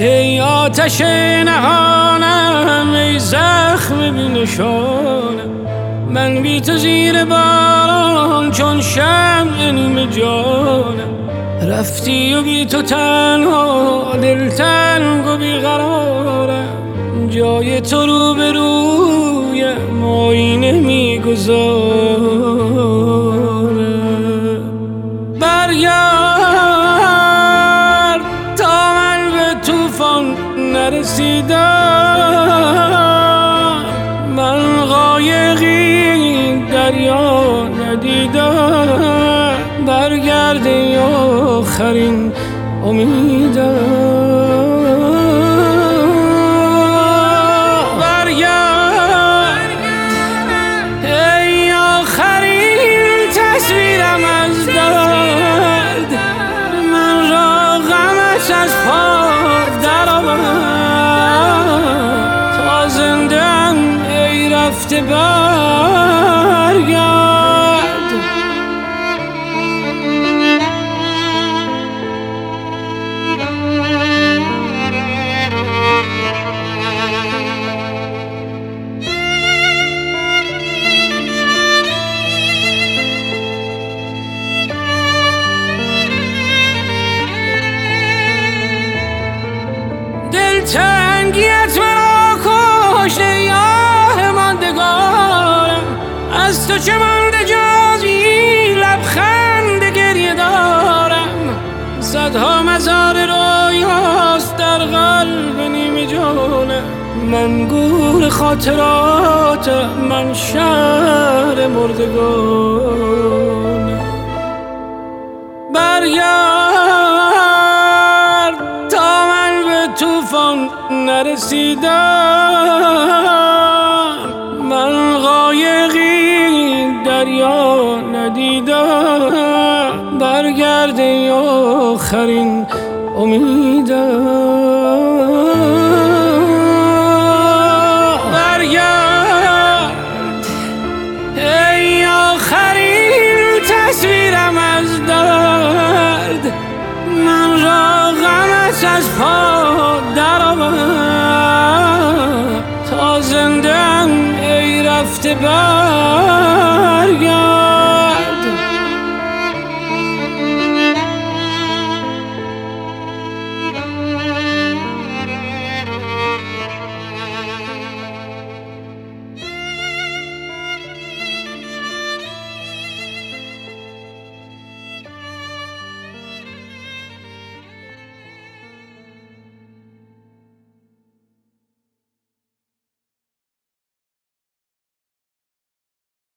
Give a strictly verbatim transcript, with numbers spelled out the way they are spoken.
ای آتش نهانم، ای زخم بی نشانم، من بی تو زیر باران چون شمع نیمه جانم. رفتی و بی تو تنها دل تنگ و بیقرارم، جای تو رو به رویم آینه میگذارم. برگرد تا من به طوفان نرسیدم، من قایقی دریا ندیدم. برگرد ای آخرین امیدم، برگرد ای آخرین تصویرم از درد، من را غمش از پا درآورد. تا زنده ام ای رفته برگرد. دلتنگیت مرا کشت ای آه ماندگارم، از تو چه مانده جز این لبخند گریه دارم. صدها مزار رویاست در قلب نیمه جانم، من گور خاطرات، من شهر مردگانم. برگرد تا من به طوفان نرسیدم، من قایقی دریا ندیدم. برگرد ای آخرین امیدم، برگرد ای آخرین تصویرم از درد، من را غمش از پا درآورد. تا زنده ام ای رفته بر